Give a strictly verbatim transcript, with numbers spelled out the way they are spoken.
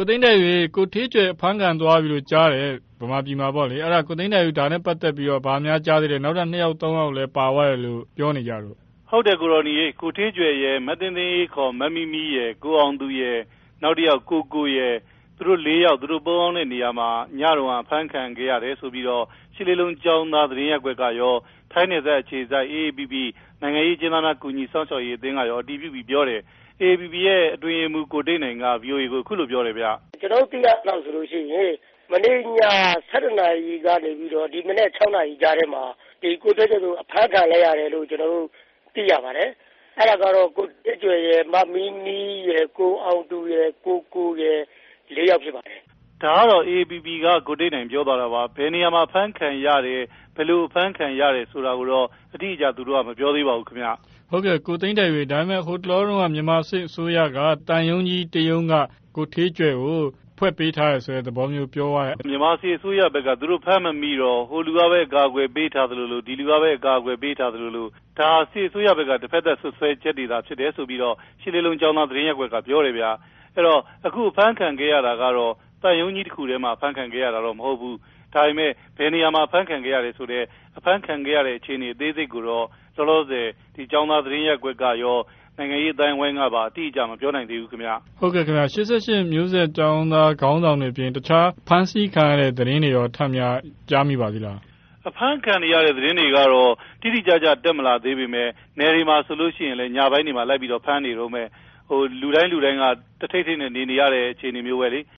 ကိုသိန်းတဲ့ရေကိုထေးကျွဲဖမ်းခံသွားပြီလို့ကြားတယ်ဗမာပြည်မှာပေါ့လေအဲ့ဒါကိုသိန်းတဲ့ရေဒါနဲ့ပတ်သက်ပြီးတော့ဗာများကြားသေးတယ်နောက်ထပ်နှစ်ယောက်သုံးယောက်လည်းပါသွားတယ်လို့ပြောနေကြတော့ဟုတ်တယ်ကိုရော်နီရေကိုထေးကျွဲရဲ့မသိန်းသိန်းခေါ်မမီမီရဲ့ကိုအောင်သူရဲ့နောက်တစ်ယောက်ကိုကိုရဲ့သူတို့လေးယောက်သူတို့ပုံအောင်တဲ့နေရာမှာညတော်ကဖမ်းခံခဲ့ရတယ်ဆိုပြီးတော့ရှစ်လေးလုံးကျောင်းသားသတင်းရက်ွက်ကရောထိုင်းနယ်စပ်အခြေစိုက် A A P P နိုင်ငံရေးကျင်းပနာကူညီဆောင်ရှောက်ရေးအသင်းကရောအတည်ပြုပြီးပြောတယ် A A P P ရဲ့အတွင်းမှုကိုတိတ်နိုင်က V O A ကိုအခုလိုပြောတယ်ဗျကျွန်တော်သိရတော့ဆိုလို့ရှိရင်မနေ့ညဆယ်နာရီကနေပြီးတော့ဒီမနေ့၆နာရီကြားထဲမှာဒီကိုတက်ကျိုးအဖမ်းခံလိုက်ရတယ်လို့ကျွန်တော်တို့သိရပါတယ်အဲ့ဒါကတော့ကိုတက်ကျွယ်ရဲ့မမီမီရဲ့ကိုအောင်သူရဲ့ကိုကိုရဲ့လေးယောက်ဖြစ်ပါတယ်ဒါကတော့ A A P P ကကိုတိတ်နိုင်ပြောသွားတာပါဘယ်နေရာမှာဖမ်းခံရတယ်ဘယ်လိုဖမ်းခံရတယ်ဆိုတာကိုတော့အတိအကျသူတို့ကမပြောသေးပါဘူးခင်ဗျဟုတ်ကဲ့ကိုသိန်းတယ်ရေဒါပေမဲ့ဟိုတလောတုန်းကမြန်မာစစ်အစိုးရကတန်ယုံကြီးတယုံကကိုထေးကျွဲကိုဖွဲ့ပေးထားရဆိုတဲ့သဘောမျိုးပြောရတယ်မြန်မာစစ်အစိုးရဘက်ကသူတို့ဖမ်းမမိတော့ဟိုလူကပဲအကာအကွယ်ပေးထားသလိုလိုဒီလူကပဲအကာအကွယ်ပေးထားသလိုလိုဒါစစ်အစိုးရဘက်ကတစ်ဖက်သက်ဆွဆွဲချက်တွေသာဖြစ်တယ်ဆိုပြီးတော့ရှစ်လေးလုံးကျောင်းသားသတင်းရက်ွက်ကပြောတယ်ဗျာအဲ့တော့အခုဖမ်းခံခဲ့ရတာကတော့တန်ယုံကြီးတစ်ခုထဲမှာဖမ်းခံခဲ့ရတာတော့မဟုတ်ဘူးဒါပေမဲ့ဘယ်နေရာမှာဖမ်းခံခဲ့ရတယ်ဆိုတော့အဖမ်းခံခဲ့ရတဲ့အခြေအနေအသေးစိတ်ကိုတော့လောလောဆယ်ဒီကျောင်းသားသတင်းရက်ွက်ကရောနိုင်ငံရေးအတိုင်းဝိုင်းကပါအတိအကျမပြောနိုင်သေးဘူးခင်ဗျဟုတ်ကဲ့ခင်ဗျရှစ်ဆက်ရှစ်မျိုးဆက်ကျောင်းသားခေါင်းဆောင်တွေပြင်တခြားဖမ်းဆီးခံရတဲ့သတင်းတွေရောထပ်များကြားမိပါသေးလားအဖမ်းခံရတဲ့သတင်းတွေကတော့တိတိကျကျတက်မလာသေးပေမဲ့နယ်တွေမှာဆိုလို့ရှိရင်လည်းညပိုင်းတွေမှာလိုက်ပြီးတော့ဖမ်းနေတော့မဲ့ဟိုလူတိုင်းလူတိုင်းကတထိတ်ထိတ်နဲ့နေနေရတဲ့အခြေအနေမျိုးပဲလေ